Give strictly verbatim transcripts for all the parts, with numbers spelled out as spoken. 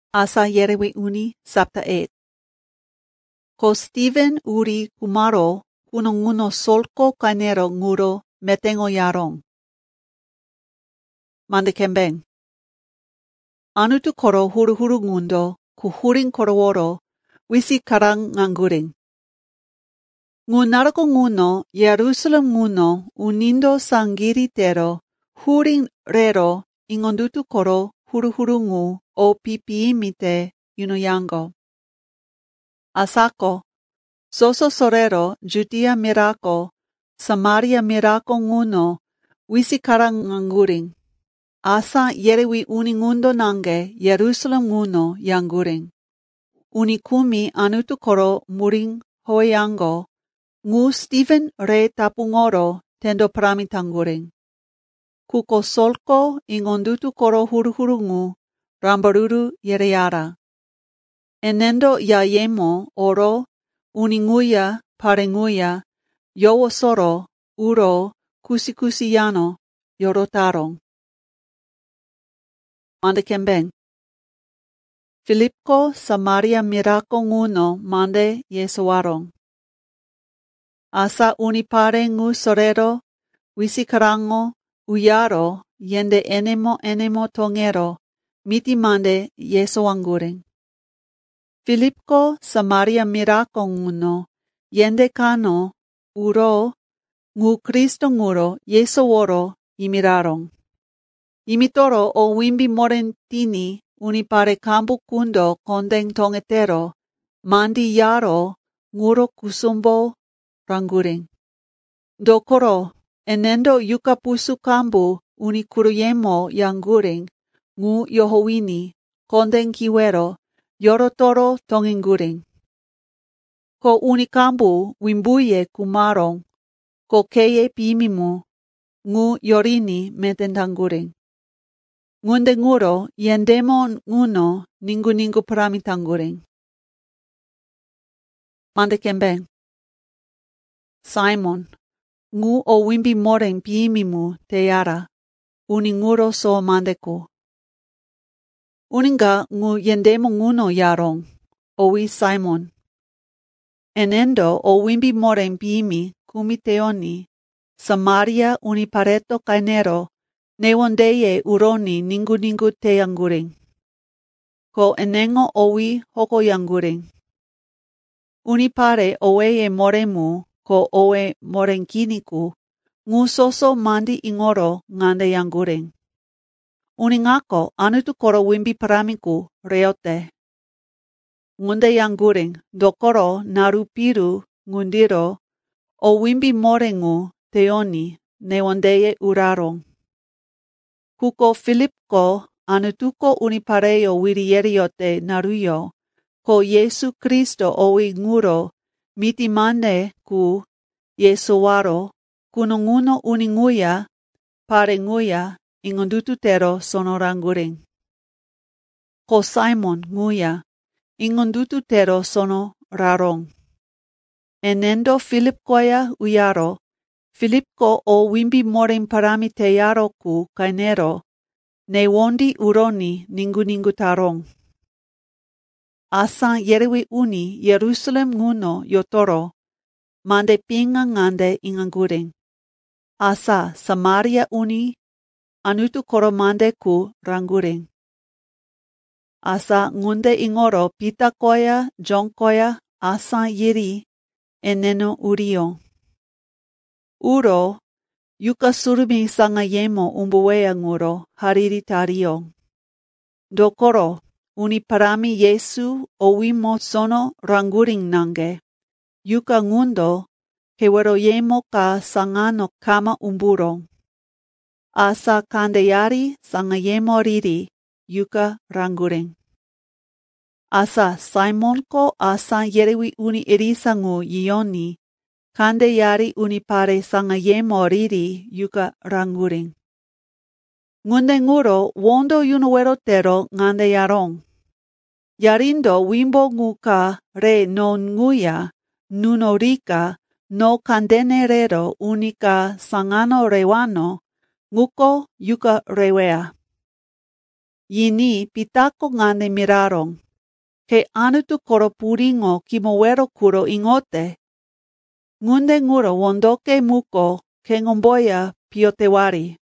asa yerewi uni sabta et. Ko Stephen uri kumaro kunonguno solko kanero nguro metengo yarong. Mande kembeng. Anutu koro huru huru ngundo ku huring koroworo wisi karang nganguring. Ngunarako nguno Yerusalem nguno unindo sangiri tero huring rero ingondutu koro huru huru ngu o pipiimite yunoyango. Asako, soso sorero Judea mirako, Samaria mirako nguno wisi karang nganguring. Asa yerewi uningundo nange Yerusalem nguno yanguring. Unikumi anutu koro muring hoyango, ngu Stephen re tapungoro tendo pramitanguring. Kuko solko ingondutu koro huru huru ngu rambaruru yereyara. Enendo yayemo oro uninguya parenguya yowo soro uro kusikusiyano yorotarong. Mande kembeng. Filipko Samaria mirako nguno mande yesuwarong. Asa unipare ngu sorero wisikarango uyaro yende enemo enemo tongero miti mande yesuwanguring. Filipko Samaria mirako nguno yende kano uro ngu Kristo nguro yesoworo imirarong. Imitoro o wimbi morentini unipare kambu kundo kondeng tongetero mandi yaro nguro kusumbo ranguring. Dokoro enendo yukapusu kambu unikuruyemo yanguring ngu yohowini kondeng kiwero yorotoro tongenguring. Ko unikambu wimbuye kumarong ko keye pimimu ngu yorini metentanguring. Ngunde nguro yendemo nguno ningu ningu pramitanguring. Mande kembeng. Simon, ngu o wimbi moreng piimimu teyara, uninguro so mandeku. Uninga ngu yendemo nguno yarong, owi Simon. Enendo o wimbi moreng piimi kumiteoni, Samaria unipareto kainero, newondeye uroni ningu ningu teyanguring. Ko enengo owi hoko yanguring. Unipare oweye moremu ko owe morenkiniku, ngu soso mandi ingoro ngande yanguring. Uningako anutu koro wimbi paramiku reote. Ngunde yanguring dokoro narupiru ngundiro o wimbi morengu teoni newondeye urarong. Kuko Filipko anutuko unipareo wirieriote naruyo, ko Yesu Kristo owi nguro miti mande ku Yesuwaro kunonguno uninguya parenguya ingondutu tero sonoranguring. Ko Simon nguya ingondutu tero sono rarong. Enendo Filipkoya uyaro Filipko o wimbi moreng parami teyaro ku kainero, ne wondi uroni ningu ningu tarong. Asa yerewi uni Yerusalem nguno yotoro, mande pinga ngande inganguring. Asa Samaria uni, anutu koro mande ku ranguring. Asa ngunde ingoro pita koya, jongkoya, asa yiri, eneno uriyo. Uro, yuka surumi sangayemo umbuwea nguro hariri tario. Dokoro, uniparami Yesu owimo sono ranguring nange. Yuka ngundo, keweroyemo ka sangano kama umburo. Asa kandeyari sangayemo riri, yuka ranguring. Asa Simonko asa yerewi uni irisangu yiyoni, kande yari unipare sangayemo riri yuka ranguring. Ngunde nguro wondo yunuwero tero ngande yarong. Yarindo wimbo nguka re no nguya, nuno rika, no kandenerero unika sangano rewano, nguko yuka rewea. Yini pitako ngane miraron. Ke anutu koro puringo kimowero kuro ingote. Ngunde nguro wondoke muko ke ngomboya piotewari.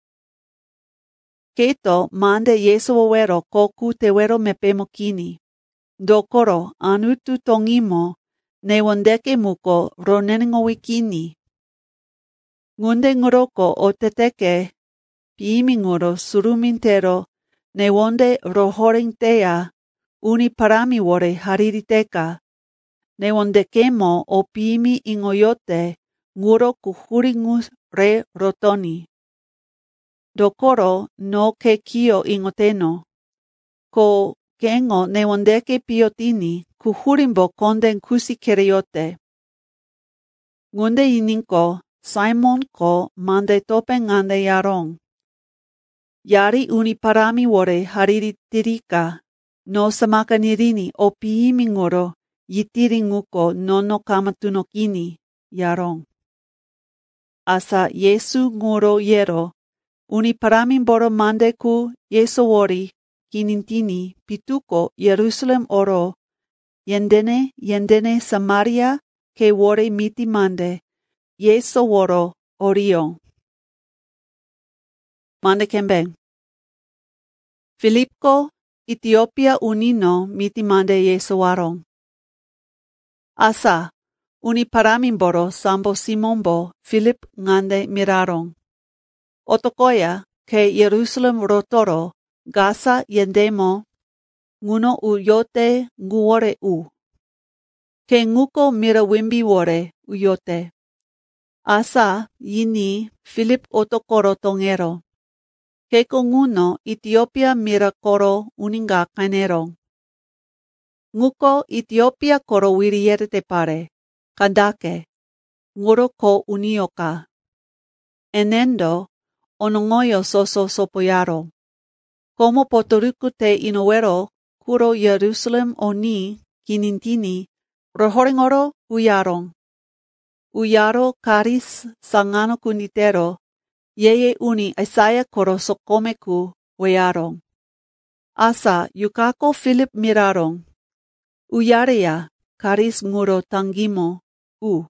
Keto mande yeso wero koku tewero mepemo kini. Dokoro anutu tongimo ne wondeke muko ronengo wikini. Ngunde nguroko oteteke piimi nguro surumintero ne wonde rohorentea uni parami wore haririteka. Ne wondekemo o piimi ingoyote nguro kuhuringus re rotoni. Dokoro no ke kio ingoteno. Ko kengo ne wondeke piotini kuhurimbo konden kusi keriote. Ngunde ininko Simon ko mande tope ngande yaron. Yari uni parami wore hariritirika. No samakanirini o piimi nguro yitiringuko nono kamatunokini yaron. Asa Yesu nguro yero. Uni paramin boro mandeku yeso wori kinintini pituko Yerusalem oro. Yendene yendene Samaria ke wore miti mande. Yeso woro orio. Mande kembeng. Filipko Ethiopia unino miti mande yeso waron. Asa uni paramimboro sambo Simonbo Filip ngande miraron. Otokoya ke Yerusalem rotoro gasa yendemo nguno uyote nguore u. Ke nguko mira wimbi wore uyote. Asa yini Filip otokoro tongero. Keko nguno Ethiopia mira koro uninga kanero. Nguko Ethiopia koro wiriere te pare. Kandake. Nguro ko unioka. Enendo onongoyo soso sopoyaro. Como potoruku te inowero kuro Yerusalem oni kinintini rohoringoro uyaron. Uyaro karis sangano kunitero yeye uni Isaiah koro sokomeku weyaron. Asa yukako Filip miraron. Uyaria karis nguro tangimo u.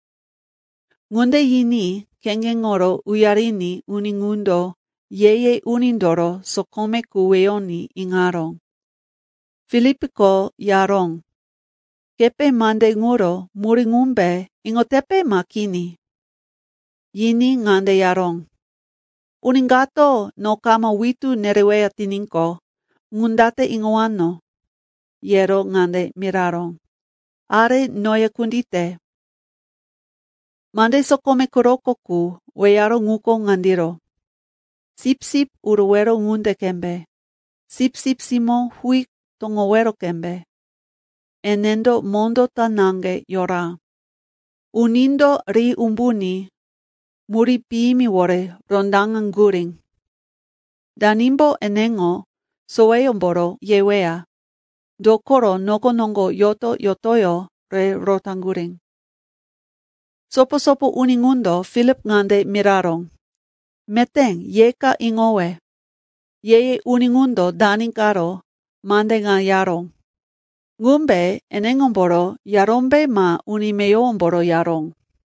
Ngunde yini kengengoro uyarini uningundo yeye unindoro sokomeku weoni ingaron. Filipiko yaron. Kepe mande nguro muringumbe ingotepe makini. Yini ngande yaron. Uningato no kama witu nerewea tininko, ngundate ingoano. Yero ngande miraron. Are noya kundite. Mande sokome kurokoku, weyaro nguko ngandiro. Sip sip uruwero ngunde kembe. Sip sip simo hui tongowero kembe. Enendo mondo tanange yora. Unindo ri umbuni. Muri piimi wore rondangan guring. Danimbo enengo soeyomboro yewea. Dokoro noko nongo yoto yotoyo re rotanguring. Sopo sopo uningundo Filip ngande miraron. Meteng yeka ingowe. Yeye uningundo daninkaro mande ngayaron. Ngumbe enengomboro yarombe ma unimeyomboro yaron.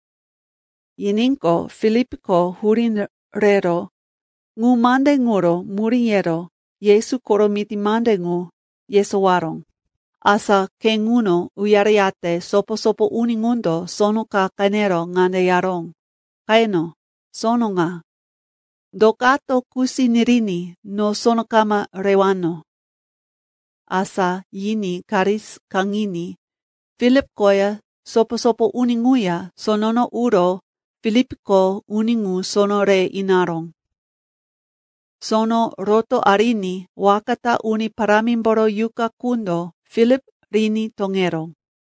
Yininko Filipiko hurinrero, ngu mande nguro muriero, Yesu koro miti mande ngu, Yesu waron. Asa ke nguno uyariate sopo sopo uningundo sono ka kanero ngande yaron. Kaeno, sono nga. Dokato kusi nirini no sono kama rewano. Asa yini karis kangini, Filip koya sopo sopo uninguya sonono uro, Filipiko uningu sono re inaron. Sono roto arini wakata uni paramimboro yuka kundo Filip rini tongero.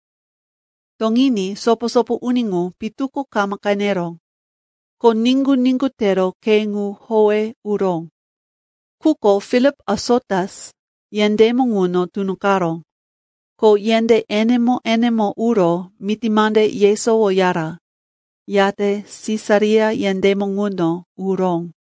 Tongini sopo sopo uningu pituko kama kanero. Ko ningu ningu tero kengu hoe urong. Kuko Filip asotas yende monguno tunukaro. Ko yende enemo enemo uro mitimande yeso oyara. Yate Caesarea yende monguno urong.